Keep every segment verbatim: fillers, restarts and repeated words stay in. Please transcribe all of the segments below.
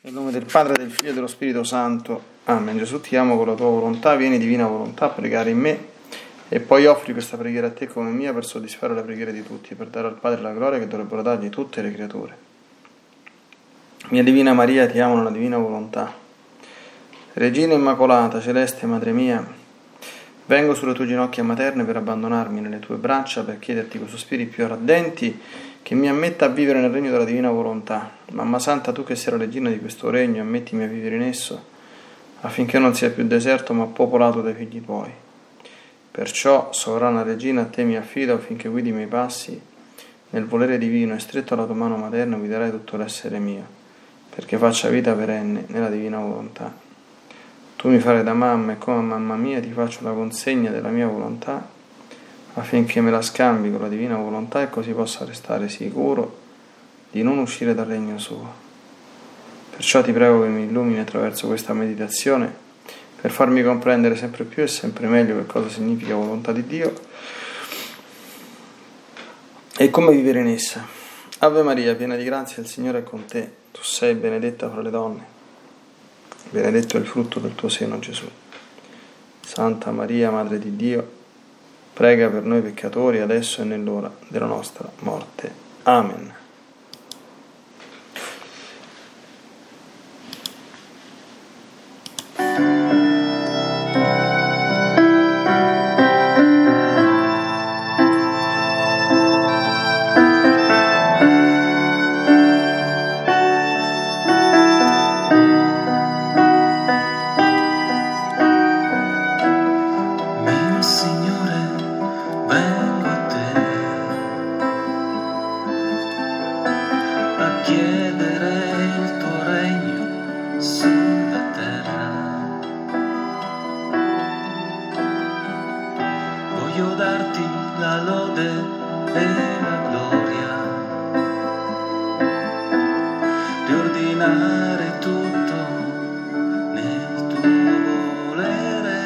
Nel nome del Padre, del Figlio e dello Spirito Santo. Amen. Gesù, ti amo con la tua volontà, vieni divina volontà a pregare in me e poi offri questa preghiera a te come mia per soddisfare la preghiera di tutti e per dare al Padre la gloria che dovrebbero dargli tutte le creature. Mia Divina Maria, ti amo nella divina volontà. Regina Immacolata, celeste Madre mia, vengo sulle tue ginocchia materne per abbandonarmi nelle tue braccia, per chiederti con sospiri più ardenti che mi ammetta a vivere nel regno della divina volontà. Mamma Santa, tu che sei la regina di questo regno, ammettimi a vivere in esso, affinché non sia più deserto ma popolato dai figli tuoi. Perciò, sovrana regina, a te mi affido affinché guidi i miei passi nel volere divino e stretto alla tua mano materna guiderai tutto l'essere mio, perché faccia vita perenne nella divina volontà. Tu mi farai da mamma e come mamma mia ti faccio la consegna della mia volontà affinché me la scambi con la divina volontà e così possa restare sicuro di non uscire dal regno suo. Perciò ti prego che mi illumini attraverso questa meditazione per farmi comprendere sempre più e sempre meglio che cosa significa volontà di Dio e come vivere in essa. Ave Maria, piena di grazia, il Signore è con te. Tu sei benedetta fra le donne, benedetto è il frutto del tuo seno, Gesù. Santa Maria, Madre di Dio, prega per noi peccatori, adesso e nell'ora della nostra morte. Amen. Voglio darti la lode e la gloria, riordinare tutto nel tuo volere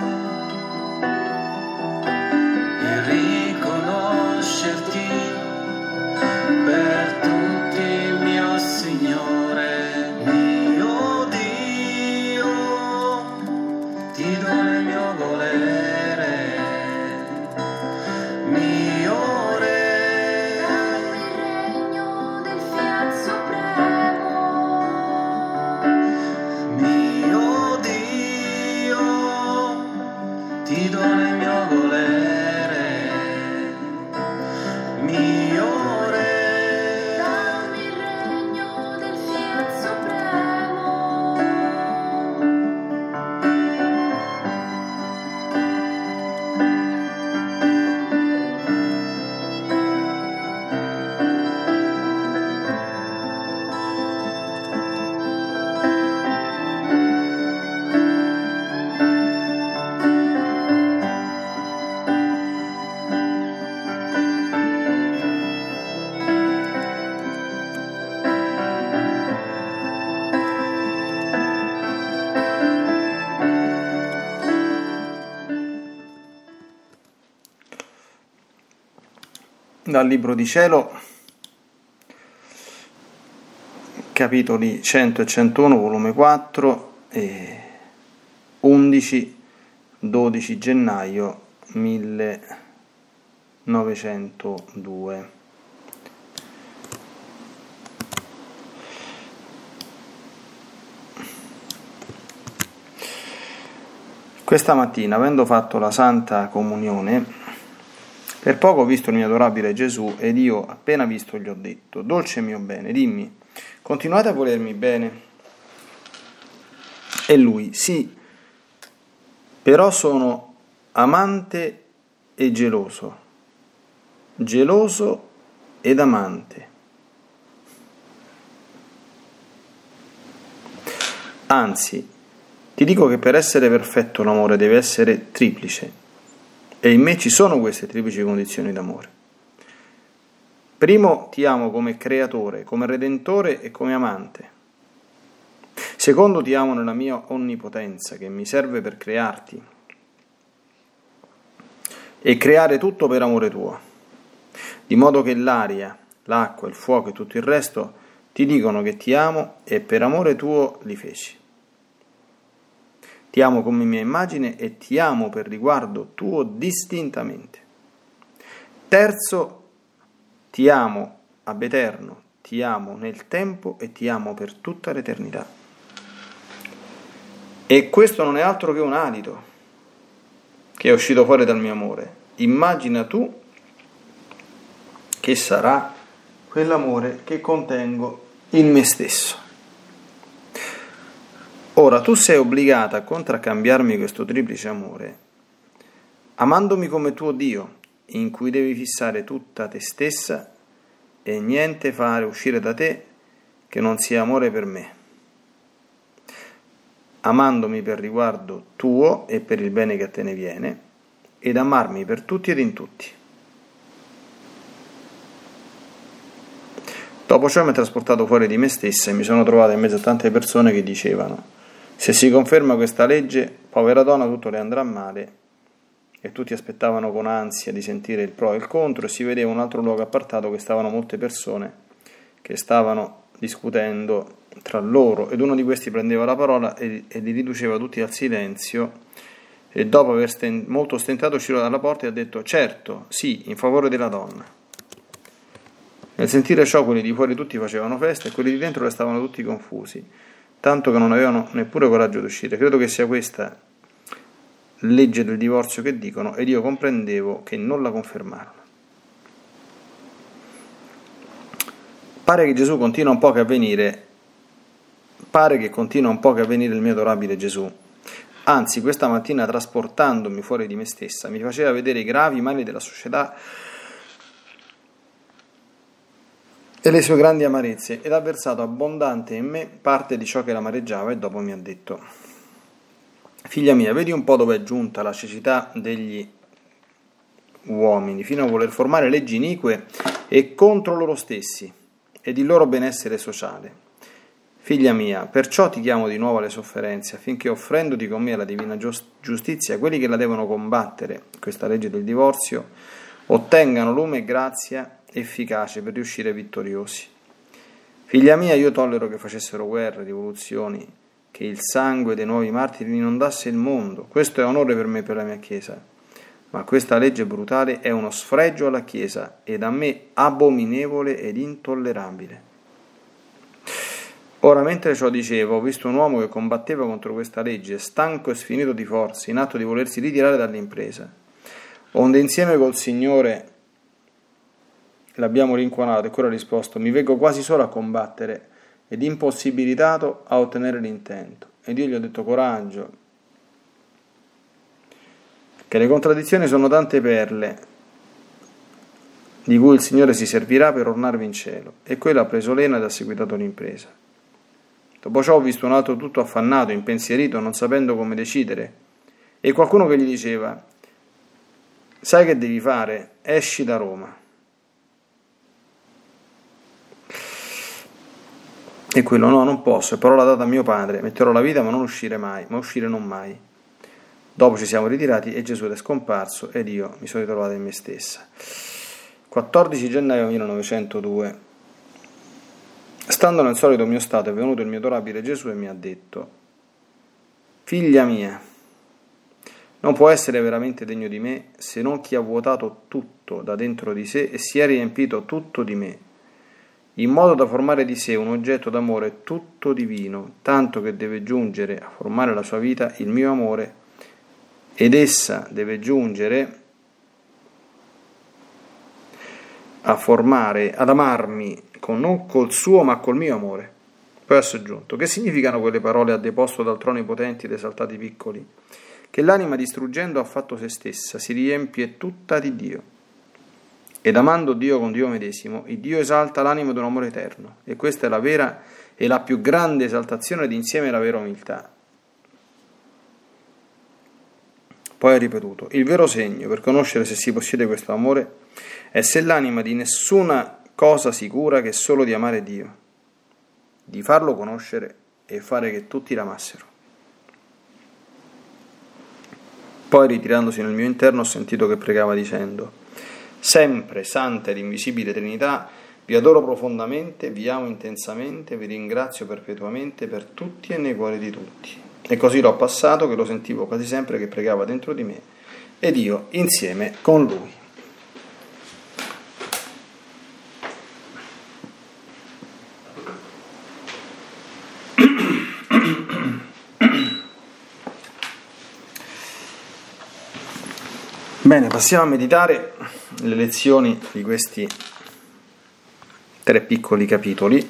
e riconoscerti per tutti il mio Signore, mio Dio, ti do il mio volere. Ti do il mio volere, mio Re, dammi il regno del Fiat Supremo. Dal Libro di Cielo, capitoli cento e centouno, volume quattro, e undici dodici gennaio millenovecentodue. Questa mattina, avendo fatto la Santa Comunione, per poco ho visto il mio adorabile Gesù ed io, appena visto, gli ho detto: dolce mio bene, dimmi, continuate a volermi bene? E lui: sì, però sono amante e geloso, geloso ed amante. Anzi, ti dico che per essere perfetto l'amore deve essere triplice. E in me ci sono queste triplici condizioni d'amore. Primo, ti amo come creatore, come redentore e come amante. Secondo, ti amo nella mia onnipotenza, che mi serve per crearti e creare tutto per amore tuo, di modo che l'aria, l'acqua, il fuoco e tutto il resto Ti dicono che ti amo e per amore tuo li feci. Ti amo come mia immagine e ti amo per riguardo tuo distintamente. Terzo, ti amo ab eterno, ti amo nel tempo e ti amo per tutta l'eternità. E questo non è altro che un alito che è uscito fuori dal mio amore. Immagina tu che sarà quell'amore che contengo in me stesso. Ora tu sei obbligata a contraccambiarmi questo triplice amore, amandomi come tuo Dio, in cui devi fissare tutta te stessa e niente fare uscire da te che non sia amore per me, amandomi per riguardo tuo e per il bene che a te ne viene, ed amarmi per tutti ed in tutti. Dopo ciò mi ha trasportato fuori di me stessa e mi sono trovato in mezzo a tante persone che dicevano: se si conferma questa legge, povera donna, tutto le andrà male. E tutti aspettavano con ansia di sentire il pro e il contro, e si vedeva un altro luogo appartato che stavano molte persone che stavano discutendo tra loro, ed uno di questi prendeva la parola e, e li riduceva tutti al silenzio, e dopo aver sten- molto stentato uscì dalla porta e ha detto: certo, sì, in favore della donna. Nel sentire ciò quelli di fuori tutti facevano festa e quelli di dentro restavano tutti confusi, tanto che non avevano neppure coraggio di uscire. Credo che sia questa legge del divorzio che dicono, ed io comprendevo che non la confermarono. Pare che Gesù continua un po' che avvenire, pare che continua un po' che avvenire il mio adorabile Gesù. Anzi, questa mattina, trasportandomi fuori di me stessa, mi faceva vedere i gravi mali della società e le sue grandi amarezze, ed ha versato abbondante in me parte di ciò che l'amareggiava, e dopo mi ha detto: figlia mia, vedi un po' dove è giunta la cecità degli uomini, fino a voler formare leggi inique e contro loro stessi ed il loro benessere sociale. Figlia mia, perciò ti chiamo di nuovo alle sofferenze, affinché, offrendoti con me alla divina giustizia, quelli che la devono combattere, questa legge del divorzio, ottengano lume e grazia efficace per riuscire vittoriosi. Figlia mia, io tollero che facessero guerre, rivoluzioni, che il sangue dei nuovi martiri inondasse il mondo. Questo è onore per me e per la mia Chiesa, ma questa legge brutale è uno sfregio alla Chiesa ed a me abominevole ed intollerabile. Ora, mentre ciò dicevo, ho visto un uomo che combatteva contro questa legge, stanco e sfinito di forze, in atto di volersi ritirare dall'impresa. Onde insieme col Signore l'abbiamo rincuonato, e quello ha risposto: mi vengo quasi solo a combattere ed impossibilitato a ottenere l'intento. Ed io gli ho detto: coraggio, che le contraddizioni sono tante perle di cui il Signore si servirà per ornarvi in cielo. E quello ha preso lena ed ha seguitato l'impresa. Dopo ciò ho visto un altro tutto affannato, impensierito, non sapendo come decidere, e qualcuno che gli diceva: sai che devi fare? Esci da Roma. E quello: no, non posso, è parola data a mio padre, metterò la vita ma non uscire mai, ma uscire non mai. Dopo ci siamo ritirati e Gesù è scomparso ed io mi sono ritrovata in me stessa. quattordici gennaio millenovecentodue. Stando nel solito mio stato è venuto il mio adorabile Gesù e mi ha detto: figlia mia, non può essere veramente degno di me se non chi ha vuotato tutto da dentro di sé e si è riempito tutto di me, in modo da formare di sé un oggetto d'amore tutto divino, tanto che deve giungere a formare la sua vita il mio amore, ed essa deve giungere a formare, ad amarmi con, non col suo ma col mio amore. Poi ha soggiunto: che significano quelle parole a deposto dal trono i potenti ed esaltati piccoli? Che l'anima, distruggendo, ha fatto se stessa, si riempie tutta di Dio, ed amando Dio con Dio medesimo, il Dio esalta l'anima d'un amore eterno, e questa è la vera e la più grande esaltazione ed insieme la vera umiltà. Poi ha ripetuto: il vero segno per conoscere se si possiede questo amore è se l'anima di nessuna cosa si cura che solo di amare Dio, di farlo conoscere e fare che tutti l'amassero. Poi, ritirandosi nel mio interno, ho sentito che pregava dicendo: sempre santa ed invisibile Trinità, Vi adoro profondamente, vi amo intensamente, vi ringrazio perpetuamente per tutti e nei cuori di tutti. E così l'ho passato che lo sentivo quasi sempre che pregava dentro di me ed io insieme con lui. Bene, passiamo a meditare le lezioni di questi tre piccoli capitoli,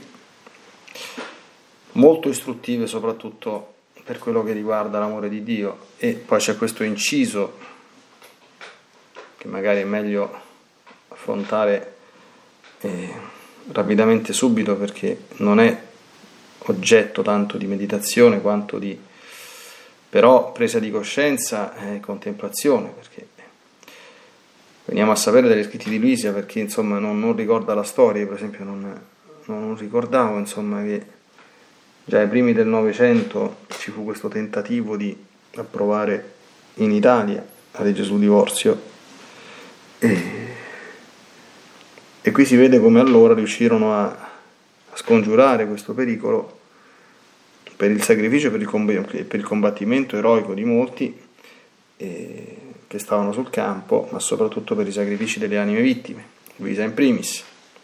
molto istruttive soprattutto per quello che riguarda l'amore di Dio, e poi c'è questo inciso che magari è meglio affrontare eh, rapidamente subito, perché non è oggetto tanto di meditazione quanto di però presa di coscienza e contemplazione, perché veniamo a sapere dagli scritti di Luisa, perché insomma non, non ricorda la storia. Per esempio non, non ricordavo insomma che già ai primi del Novecento ci fu questo tentativo di approvare in Italia la legge sul divorzio, e, e qui si vede come allora riuscirono a, a scongiurare questo pericolo per il sacrificio, per il, per il combattimento eroico di molti e, che stavano sul campo, ma soprattutto per i sacrifici delle anime vittime, Luisa in primis.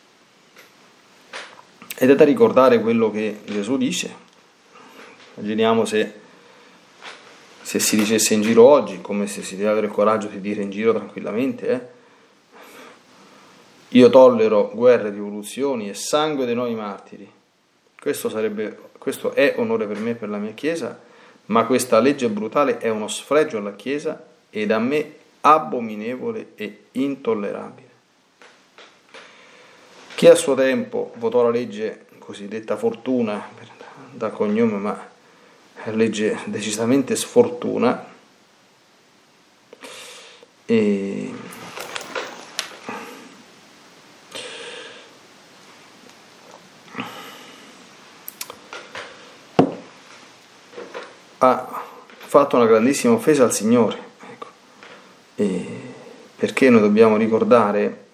Ed è da ricordare quello che Gesù dice. Immaginiamo se, se si dicesse in giro oggi, come se si deve avere il coraggio di dire in giro tranquillamente, eh? Io tollero guerre, rivoluzioni e sangue dei nuovi martiri. Questo sarebbe, questo è onore per me e per la mia Chiesa, ma questa legge brutale è uno sfregio alla Chiesa ed a me abominevole e intollerabile. Chi a suo tempo votò la legge cosiddetta Fortuna, da cognome, ma è legge decisamente sfortuna, e ha fatto una grandissima offesa al Signore. E perché noi dobbiamo ricordare,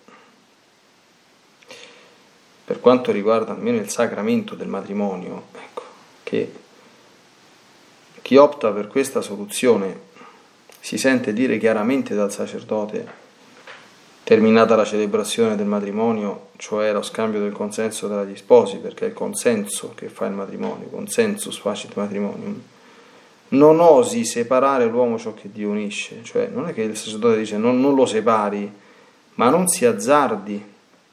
per quanto riguarda almeno il sacramento del matrimonio, ecco, che chi opta per questa soluzione si sente dire chiaramente dal sacerdote, terminata la celebrazione del matrimonio, cioè lo scambio del consenso tra gli sposi, perché è il consenso che fa il matrimonio, consensus facit matrimonium, non osi separare l'uomo ciò che Dio unisce. Cioè non è che il sacerdote dice non, non lo separi, ma non si azzardi,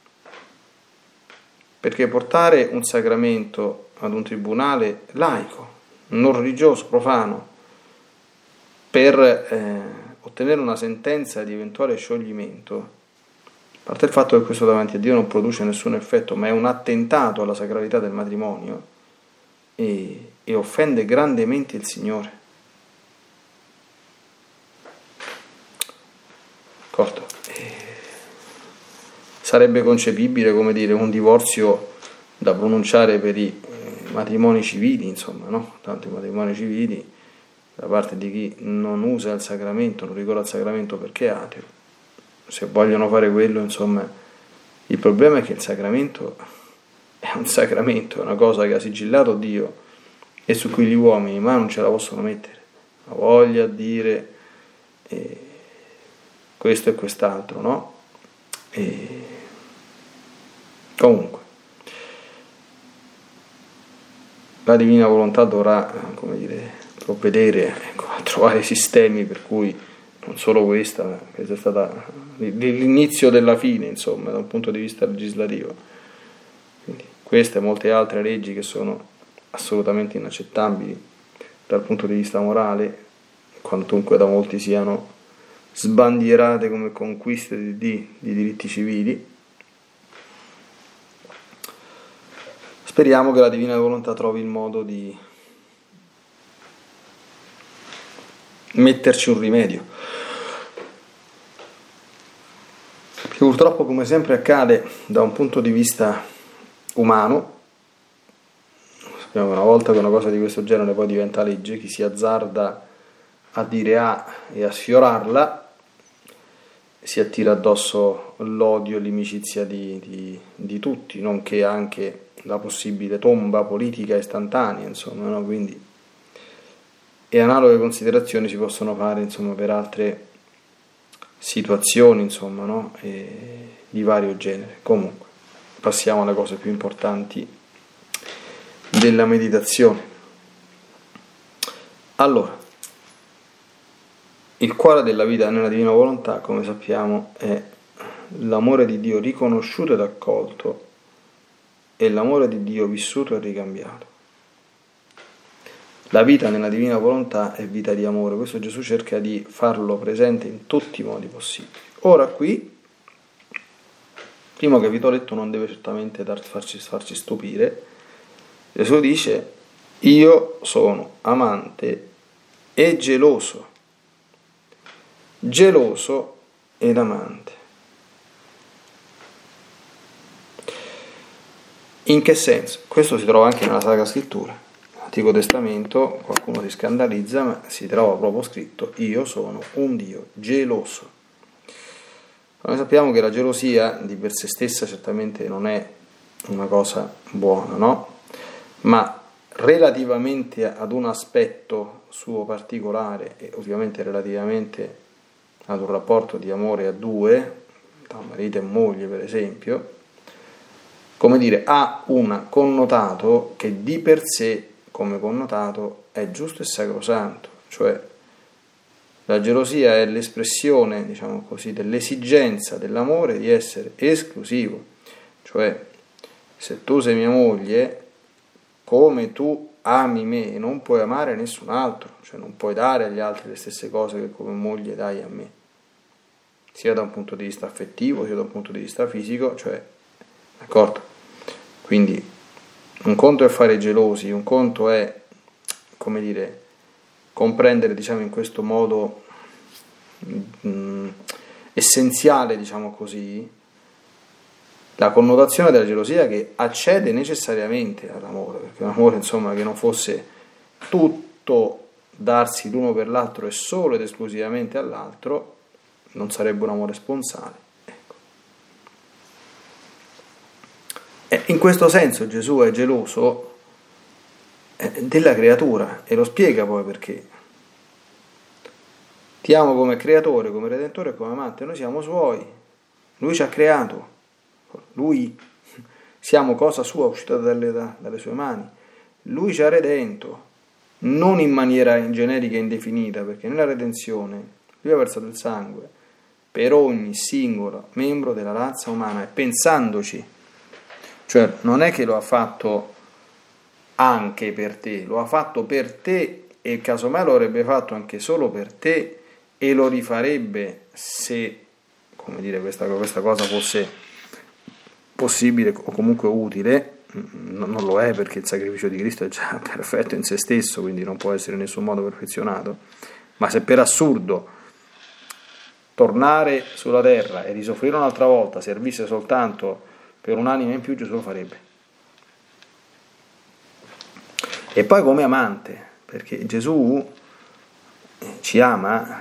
perché portare un sacramento ad un tribunale laico, non religioso, profano, per eh, ottenere una sentenza di eventuale scioglimento, a parte il fatto che questo davanti a Dio non produce nessun effetto, ma è un attentato alla sacralità del matrimonio e, e offende grandemente il Signore. D'accordo? E sarebbe concepibile, come dire, un divorzio da pronunciare per i eh, matrimoni civili, insomma, no? Tanto i matrimoni civili da parte di chi non usa il sacramento, non ricorre al sacramento perché è ateo. Se vogliono fare quello, insomma, il problema è che il sacramento è un sacramento, è una cosa che ha sigillato Dio e su cui gli uomini ma non ce la possono mettere. La voglia di dire eh, questo e quest'altro, no? E comunque la divina volontà dovrà, come dire, provvedere, ecco, a trovare sistemi per cui non solo questa, ma questa è stata l'inizio della fine, insomma, da un punto di vista legislativo. Quindi queste e molte altre leggi che sono assolutamente inaccettabili dal punto di vista morale, quantunque da molti siano sbandierate come conquiste di, di, di diritti civili. Speriamo che la divina volontà trovi il modo di metterci un rimedio, perché purtroppo, come sempre accade da un punto di vista umano, sappiamo che una volta che una cosa di questo genere poi diventa legge, chi si azzarda a dire A e a sfiorarla si attira addosso l'odio e l'inimicizia di, di, di tutti, nonché anche la possibile tomba politica istantanea, insomma, no? Quindi, e analoghe considerazioni si possono fare, insomma, per altre situazioni, insomma, no? E di vario genere. Comunque, passiamo alle cose più importanti della meditazione. Allora, il cuore della vita nella divina volontà, come sappiamo, è l'amore di Dio riconosciuto ed accolto e l'amore di Dio vissuto e ricambiato. La vita nella divina volontà è vita di amore, questo Gesù cerca di farlo presente in tutti i modi possibili. Ora qui, primo capitoletto non deve certamente dar, farci, farci stupire. Gesù dice: io sono amante e geloso, geloso ed amante. In che senso? Questo si trova anche nella Sacra Scrittura. Nell'Antico Testamento qualcuno si scandalizza, ma si trova proprio scritto: io sono un Dio geloso. Noi sappiamo che la gelosia di per sé stessa certamente non è una cosa buona, no? Ma relativamente ad un aspetto suo particolare e ovviamente relativamente ad un rapporto di amore a due, tra marito e moglie per esempio, come dire, ha un connotato che di per sé come connotato è giusto e sacrosanto, cioè la gelosia è l'espressione, diciamo così, dell'esigenza dell'amore di essere esclusivo, cioè se tu sei mia moglie, come tu ami me, non puoi amare nessun altro, cioè non puoi dare agli altri le stesse cose che come moglie dai a me, sia da un punto di vista affettivo, sia da un punto di vista fisico, cioè, d'accordo? Quindi un conto è fare gelosi, un conto è, come dire, comprendere, diciamo, in questo modo mh, essenziale, diciamo così, la connotazione della gelosia che accede necessariamente all'amore, perché un amore, insomma, che non fosse tutto darsi l'uno per l'altro e solo ed esclusivamente all'altro, non sarebbe un amore sponsale. Ecco. E in questo senso Gesù è geloso della creatura e lo spiega poi perché. Ti amo come creatore, come redentore e come amante, noi siamo suoi, lui ci ha creato, lui siamo cosa sua uscita dalle, dalle sue mani, lui ci ha redento, non in maniera generica e indefinita, perché nella redenzione lui ha versato il sangue per ogni singolo membro della razza umana e pensandoci, cioè non è che lo ha fatto anche per te, lo ha fatto per te e casomai lo avrebbe fatto anche solo per te e lo rifarebbe se, come dire, questa, questa cosa fosse possibile o comunque utile. Non lo è, perché il sacrificio di Cristo è già perfetto in se stesso, quindi non può essere in nessun modo perfezionato, ma se per assurdo tornare sulla terra e risoffrire un'altra volta servisse soltanto per un'anima in più, Gesù lo farebbe. E poi come amante, perché Gesù ci ama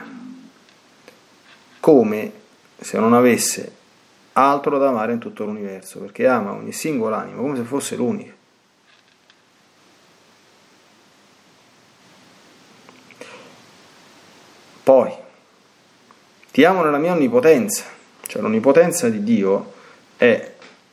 come se non avesse altro da amare in tutto l'universo, perché ama ogni singola anima come se fosse l'unica. Poi ti amo nella mia onnipotenza, cioè l'onnipotenza di Dio è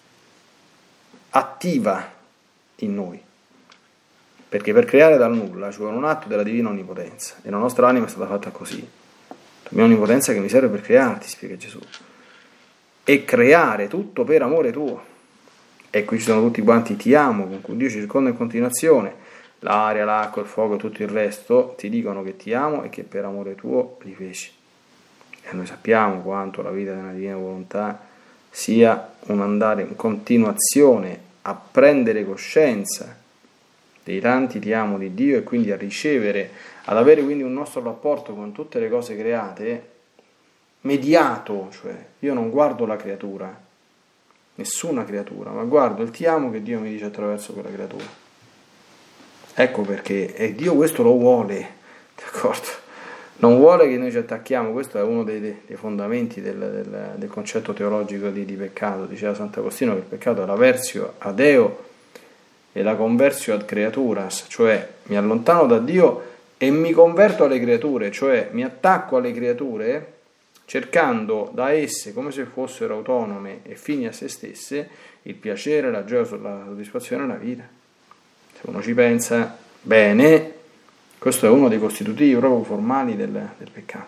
attiva in noi, perché per creare dal nulla ci vuole un atto della divina onnipotenza e la nostra anima è stata fatta così. La mia onnipotenza che mi serve per crearti, spiega Gesù, e creare tutto per amore tuo. E qui ci sono tutti quanti ti amo, con cui Dio ci circonda in continuazione, l'aria, l'acqua, il fuoco e tutto il resto ti dicono che ti amo e che per amore tuo li feci. E noi sappiamo quanto la vita della divina volontà sia un andare in continuazione a prendere coscienza dei tanti ti amo di Dio e quindi a ricevere, ad avere quindi un nostro rapporto con tutte le cose create mediato, cioè io non guardo la creatura, nessuna creatura, ma guardo il ti amo che Dio mi dice attraverso quella creatura. Ecco perché, e Dio questo lo vuole, d'accordo? non vuole che noi ci attacchiamo. Questo è uno dei, dei fondamenti del, del, del concetto teologico di, di peccato. Diceva Sant'Agostino che il peccato è l'aversio a Deo e la conversio ad creaturas, cioè mi allontano da Dio e mi converto alle creature, cioè mi attacco alle creature cercando da esse, come se fossero autonome e fini a se stesse, il piacere, la gioia, la soddisfazione e la vita. Se uno ci pensa bene, questo è uno dei costitutivi proprio formali del, del peccato.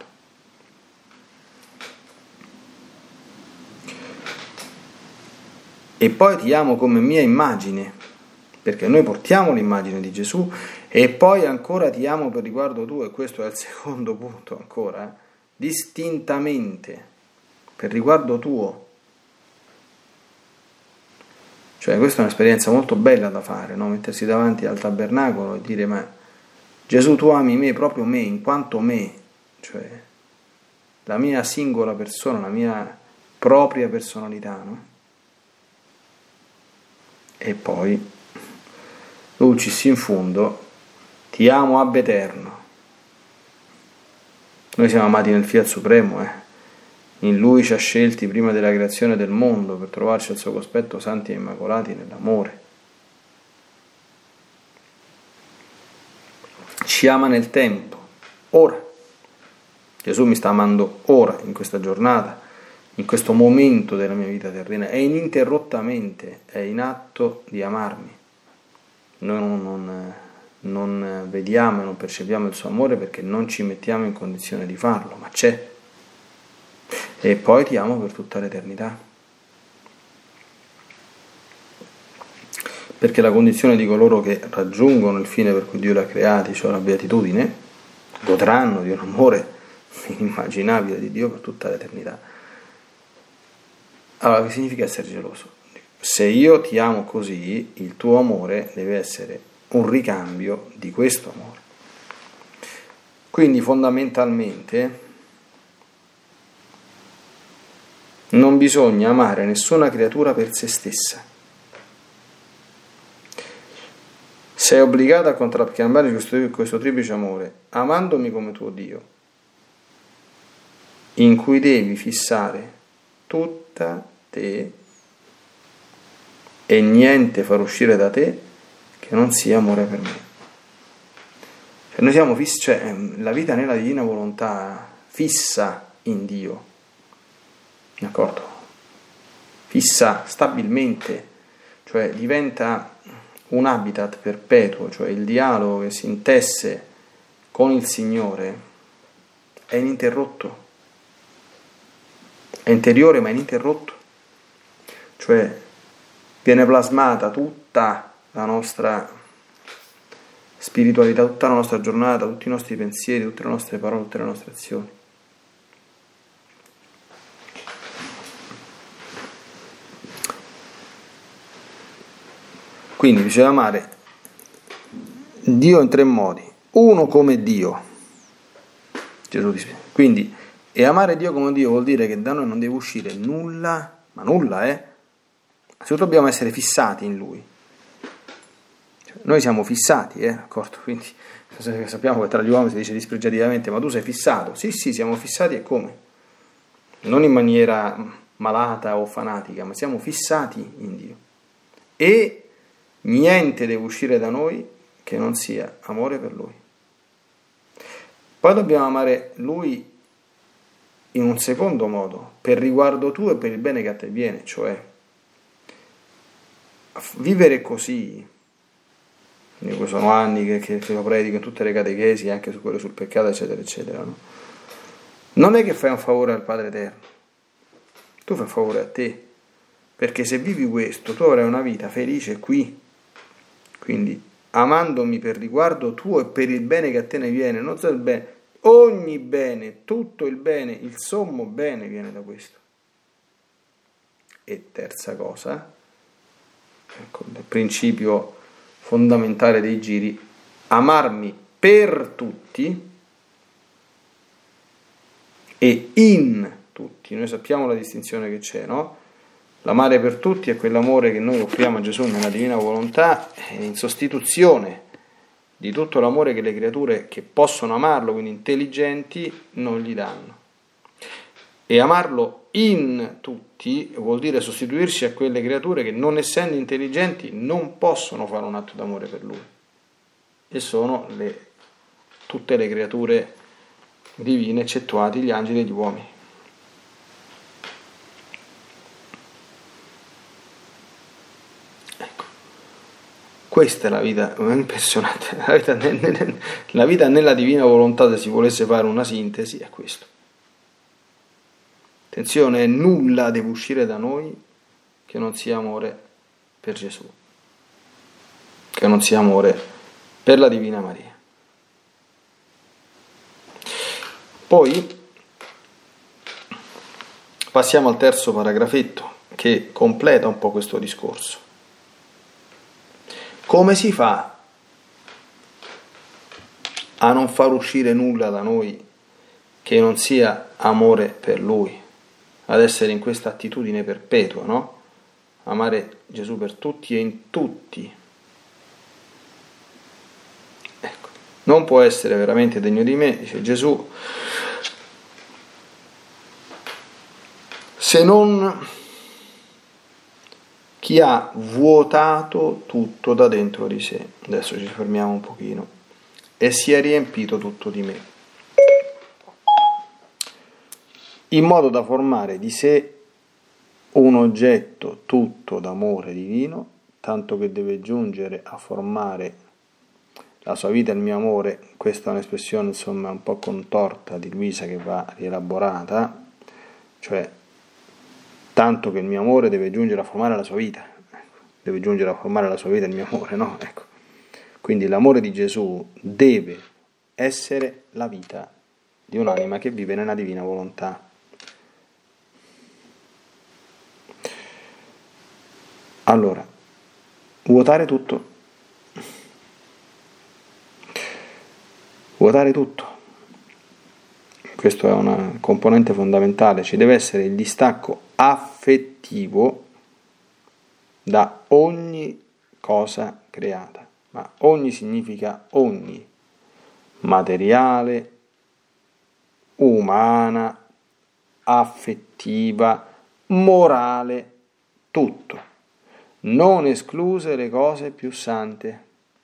E poi ti amo come mia immagine, perché noi portiamo l'immagine di Gesù, e poi ancora ti amo per riguardo tuo, e questo è il secondo punto ancora, eh, distintamente, per riguardo tuo. Cioè questa è un'esperienza molto bella da fare, no? Mettersi davanti al tabernacolo e dire: ma Gesù, tu ami me, proprio me, in quanto me, cioè la mia singola persona, la mia propria personalità, no? E poi Dulcis in fundo, ti amo ab eterno. Noi siamo amati nel Fiat Supremo, eh? In Lui ci ha scelti prima della creazione del mondo per trovarci al suo cospetto santi e immacolati nell'amore. Ci ama nel tempo, ora. Gesù mi sta amando ora, in questa giornata, in questo momento della mia vita terrena, e ininterrottamente è in atto di amarmi. Noi non, non, non vediamo e non percepiamo il suo amore perché non ci mettiamo in condizione di farlo, ma c'è. E poi ti amo per tutta l'eternità. Perché la condizione di coloro che raggiungono il fine per cui Dio li ha creati, cioè la beatitudine, godranno di un amore inimmaginabile di Dio per tutta l'eternità. Allora, che significa essere geloso? Se io ti amo così, il tuo amore deve essere un ricambio di questo amore. Quindi fondamentalmente non bisogna amare nessuna creatura per se stessa. Sei obbligato a contraccambiare questo, questo triplice amore, amandomi come tuo Dio, in cui devi fissare tutta te e niente far uscire da te che non sia amore per me. Cioè noi siamo fissi, cioè la vita nella divina volontà fissa in Dio, d'accordo? Fissa stabilmente, cioè diventa un habitat perpetuo, cioè il dialogo che si intesse con il Signore è ininterrotto, è interiore ma ininterrotto, cioè viene plasmata tutta la nostra spiritualità, tutta la nostra giornata, tutti i nostri pensieri, tutte le nostre parole, tutte le nostre azioni. Quindi bisogna amare Dio in tre modi. Uno, come Dio. Gesù dice. Quindi, e amare Dio come Dio vuol dire che da noi non deve uscire nulla, ma nulla, eh? Innanzitutto dobbiamo essere fissati in Lui. Cioè, noi siamo fissati, eh? D'accordo? Quindi sappiamo che tra gli uomini si dice dispregiativamente, ma tu sei fissato. Sì, sì, siamo fissati, e come? Non in maniera malata o fanatica, ma siamo fissati in Dio. E niente deve uscire da noi che non sia amore per Lui. Poi dobbiamo amare Lui in un secondo modo, per riguardo tuo e per il bene che a te viene, cioè vivere così. Quindi sono anni che, che, che lo predico in tutte le catechesi, anche su quello sul peccato, eccetera, eccetera. No? Non è che fai un favore al Padre Eterno, tu fai un favore a te, perché se vivi questo, tu avrai una vita felice qui. Quindi, amandomi per riguardo tuo e per il bene che a te ne viene, non solo il bene, ogni bene, tutto il bene, il sommo bene viene da questo. E terza cosa, ecco, il principio fondamentale dei giri, amarmi per tutti e in tutti. Noi sappiamo la distinzione che c'è, no? L'amare per tutti è quell'amore che noi offriamo a Gesù nella divina volontà in sostituzione di di tutto l'amore che le creature che possono amarlo, quindi intelligenti, non gli danno. E amarlo in tutti vuol dire sostituirsi a quelle creature che, non essendo intelligenti, non possono fare un atto d'amore per lui. E sono le, tutte le creature divine, eccettuati gli angeli e gli uomini. Ecco, questa è la vita, è impressionante. La vita, nel, la vita nella divina volontà, se si volesse fare una sintesi, è questo. Attenzione, nulla deve uscire da noi che non sia amore per Gesù, che non sia amore per la Divina Maria. Poi passiamo al terzo paragrafetto che completa un po' questo discorso. Come si fa a non far uscire nulla da noi che non sia amore per Lui? Ad essere in questa attitudine perpetua, no? Amare Gesù per tutti e in tutti. Ecco, non può essere veramente degno di me, dice Gesù, se non chi ha vuotato tutto da dentro di sé. Adesso ci fermiamo un pochino. E si è riempito tutto di me, in modo da formare di sé un oggetto tutto d'amore divino, tanto che deve giungere a formare la sua vita e il mio amore. Questa è un'espressione insomma un po' contorta di Luisa che va rielaborata, cioè tanto che il mio amore deve giungere a formare la sua vita, deve giungere a formare la sua vita e il mio amore, no? Ecco. Quindi l'amore di Gesù deve essere la vita di un'anima che vive nella divina volontà. Allora, vuotare tutto, vuotare tutto, questo è una componente fondamentale, ci deve essere il distacco affettivo da ogni cosa creata, ma ogni significa ogni, materiale, umana, affettiva, morale, tutto. Non escluse le cose più sante.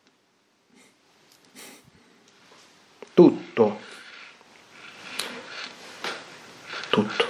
Tutto. Tutto.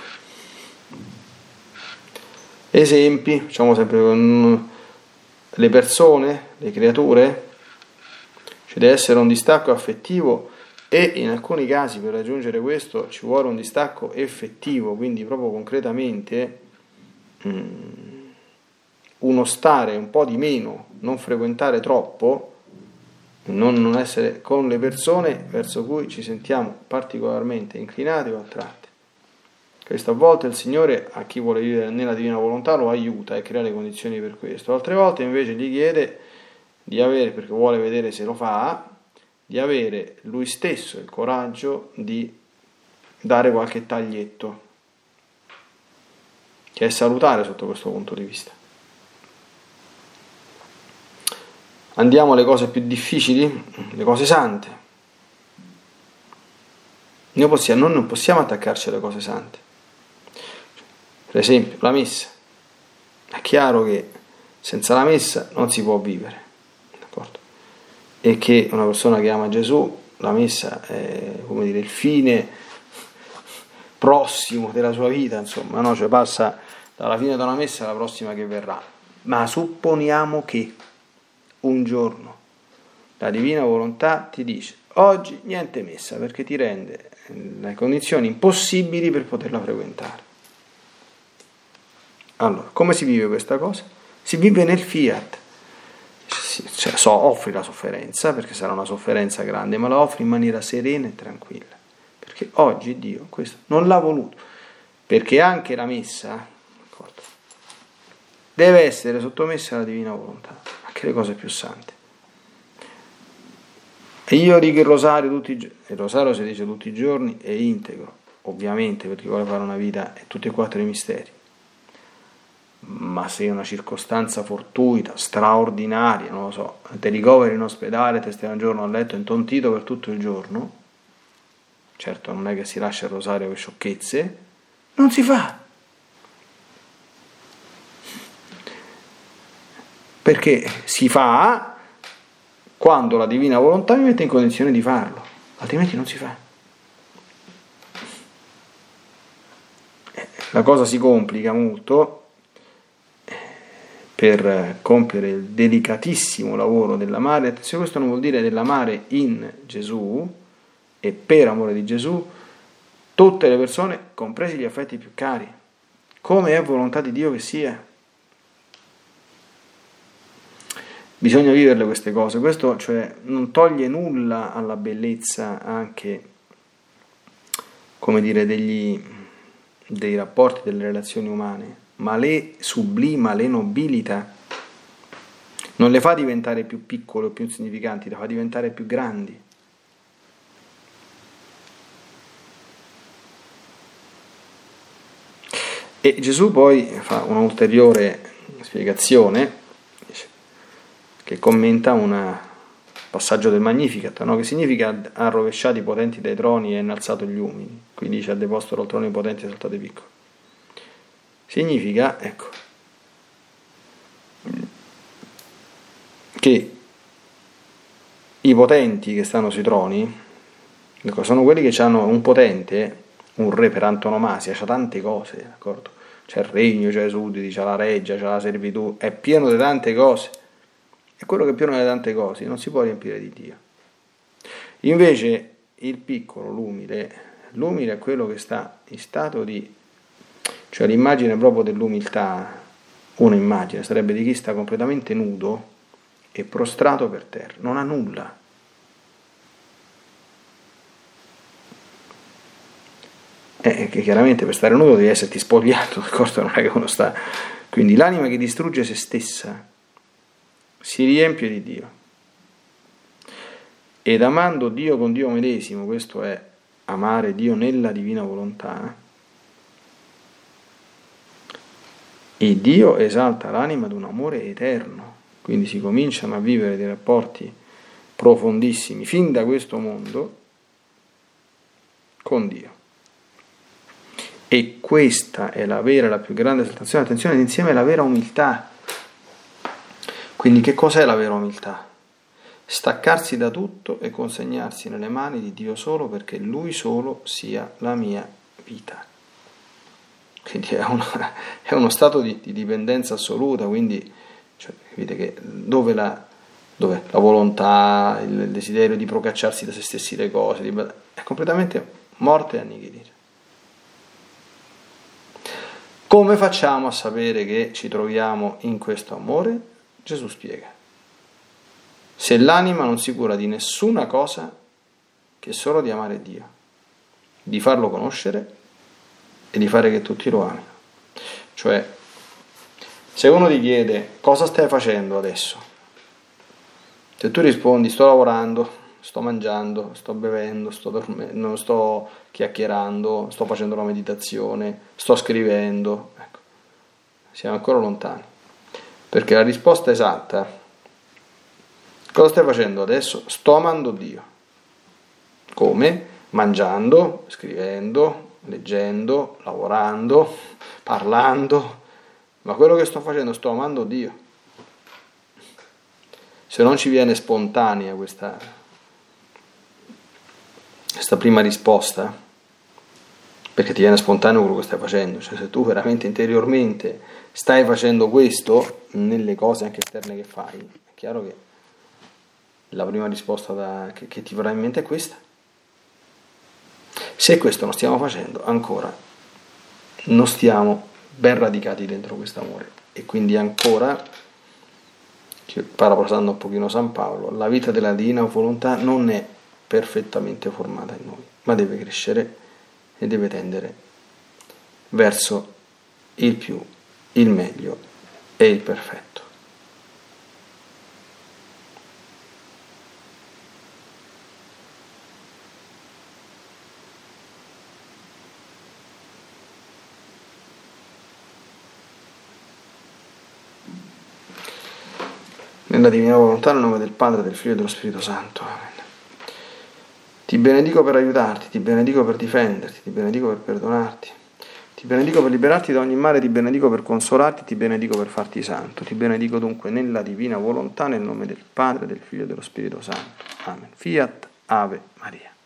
Esempi, facciamo sempre con le persone, le creature. Ci deve essere un distacco affettivo e in alcuni casi per raggiungere questo ci vuole un distacco effettivo, quindi proprio concretamente mm, uno stare un po' di meno, non frequentare troppo, non, non essere con le persone verso cui ci sentiamo particolarmente inclinati o attratti. Questa volta il Signore a chi vuole vivere nella divina volontà lo aiuta e crea le condizioni per questo, altre volte invece gli chiede di avere, perché vuole vedere se lo fa, di avere lui stesso il coraggio di dare qualche taglietto, che è salutare sotto questo punto di vista. Andiamo alle cose più difficili, le cose sante. Noi, possiamo, noi non possiamo attaccarci alle cose sante. Per esempio, la messa. È chiaro che senza la messa non si può vivere, d'accordo? E che una persona che ama Gesù, la messa è, come dire, il fine prossimo della sua vita, insomma, no? Cioè passa dalla fine di una messa alla prossima che verrà. Ma supponiamo che un giorno la divina volontà ti dice oggi niente messa perché ti rende le condizioni impossibili per poterla frequentare. Allora, come si vive questa cosa? Si vive nel fiat, cioè so, offri la sofferenza perché sarà una sofferenza grande, ma la offri in maniera serena e tranquilla, perché oggi Dio questo non l'ha voluto, perché anche la messa, d'accordo, deve essere sottomessa alla divina volontà, anche le cose più sante. E io dico il rosario tutti i giorni, il rosario si dice tutti i giorni è integro, ovviamente, perché vuole fare una vita e tutti e quattro i misteri. ma se è una circostanza fortuita, straordinaria, non lo so, ti ricoveri in ospedale, te stai un giorno a letto intontito per tutto il giorno, certo non è che si lascia il rosario per sciocchezze, non si fa. Perché si fa quando la divina volontà mi mette in condizione di farlo, altrimenti non si fa. La cosa si complica molto per compiere il delicatissimo lavoro dell'amare. Attenzione, questo non vuol dire dell'amare in Gesù e per amore di Gesù tutte le persone, compresi gli affetti più cari, come è volontà di Dio che sia. Bisogna viverle queste cose, questo cioè non toglie nulla alla bellezza anche, come dire, degli, dei rapporti, delle relazioni umane, ma le sublima, le nobilita, non le fa diventare più piccole o più insignificanti, le fa diventare più grandi. E Gesù poi fa un'ulteriore spiegazione che commenta un passaggio del Magnificat, no? Che significa ha rovesciato i potenti dai troni e innalzato gli umili, qui dice ha deposto dal trono i potenti e esaltato i piccoli. Significa, ecco, che i potenti che stanno sui troni, ecco, sono quelli che hanno un potente, un re per antonomasia, c'ha tante cose, d'accordo? C'è il regno, c'è i sudditi, c'è la reggia, c'è la servitù, è pieno di tante cose. E quello che è pieno di tante cose non si può riempire di Dio. Invece il piccolo, l'umile, l'umile è quello che sta in stato di, cioè l'immagine proprio dell'umiltà, una immagine sarebbe di chi sta completamente nudo e prostrato per terra, non ha nulla. Eh, che chiaramente per stare nudo devi esserti spogliato, d'accordo? Non è che uno sta. Quindi l'anima che distrugge se stessa si riempie di Dio. Ed amando Dio con Dio medesimo, questo è amare Dio nella divina volontà, e Dio esalta l'anima ad un amore eterno. Quindi si cominciano a vivere dei rapporti profondissimi fin da questo mondo con Dio. E questa è la vera, la più grande esaltazione, attenzione, insieme è la vera umiltà. Quindi che cos'è la vera umiltà? Staccarsi da tutto e consegnarsi nelle mani di Dio solo perché Lui solo sia la mia vita. Quindi è uno, è uno stato di, di dipendenza assoluta, quindi cioè, capite che dove la, dove la volontà, il desiderio di procacciarsi da se stessi le cose, di, è completamente morte e annichilire. Come facciamo a sapere che ci troviamo in questo amore? Gesù spiega. Se l'anima non si cura di nessuna cosa che solo di amare Dio, di farlo conoscere e di fare che tutti lo amino. Cioè, se uno ti chiede cosa stai facendo adesso, se tu rispondi sto lavorando, sto mangiando, sto bevendo, sto dormendo, sto chiacchierando, sto facendo la meditazione, sto scrivendo, ecco, siamo ancora lontani, perché la risposta esatta, cosa stai facendo adesso? Sto amando Dio. Come? Mangiando, scrivendo, leggendo, lavorando, parlando, ma quello che sto facendo sto amando Dio. Se non ci viene spontanea questa, questa prima risposta, perché ti viene spontaneo quello che stai facendo, cioè se tu veramente interiormente stai facendo questo nelle cose anche esterne che fai, è chiaro che la prima risposta da, che, che ti verrà in mente è questa. Se questo non stiamo facendo, ancora non stiamo ben radicati dentro questo amore, e quindi ancora, parafrasando un pochino San Paolo, la vita della divina volontà non è perfettamente formata in noi, ma deve crescere e deve tendere verso il più, il meglio e il perfetto. nella divina volontà, nel nome del Padre, del Figlio e dello Spirito Santo. Amen. Ti benedico per aiutarti, ti benedico per difenderti, ti benedico per perdonarti, ti benedico per liberarti da ogni male, ti benedico per consolarti, ti benedico per farti santo. Ti benedico dunque nella divina volontà, nel nome del Padre, del Figlio e dello Spirito Santo. Amen. Fiat Ave Maria.